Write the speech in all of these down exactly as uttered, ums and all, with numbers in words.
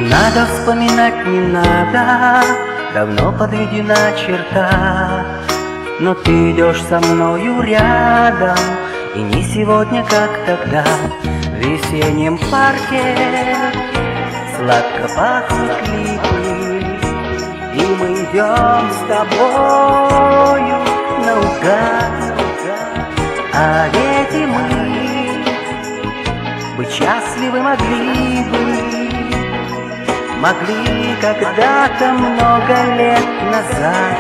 надо вспоминать, не надо, давно подведена черта. Но ты идешь со мною рядом, и не сегодня, как тогда. В весеннем парке сладко пахнут липы, и мы идем с тобою наугад. А ведь и мы быть счастливы могли бы, могли когда-то много лет назад.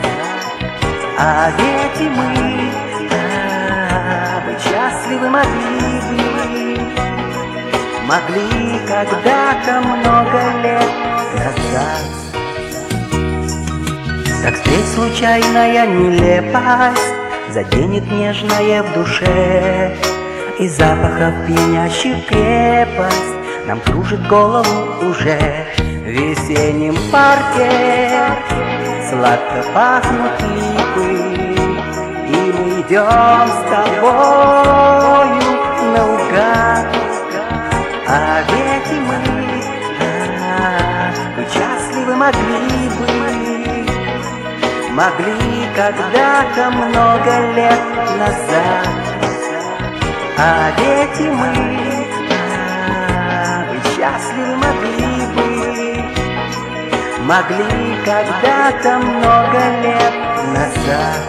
А ведь и мы да, быть счастливы могли бы, могли когда-то много лет назад. Как встреть случайная нелепость заденет нежное в душе, и запахов пьянящих крепость нам кружит голову уже. В весеннем парке сладко пахнут липы, и мы идем с тобою наугад. А ведь и мы да, быть счастливы могли бы, могли когда-то много лет назад. А ведь и мы да, быть счастливы могли бы, могли когда-то много лет назад.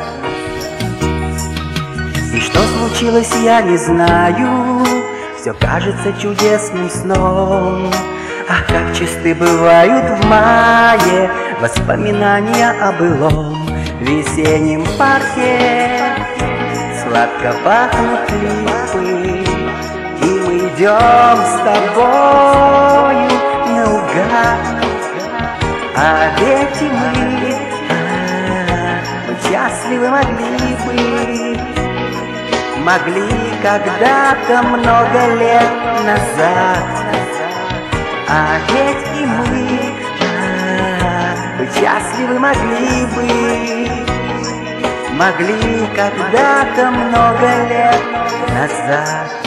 И что случилось, я не знаю, все кажется чудесным сном. Ах, как чисты бывают в мае воспоминания о былом. В весеннем парке сладко пахнут липы, и мы идем с тобою наугад. А ведь и мы а, быть счастливы могли бы, могли когда-то много лет назад. А ведь и мы да, быть счастливы могли бы, могли когда-то много лет назад.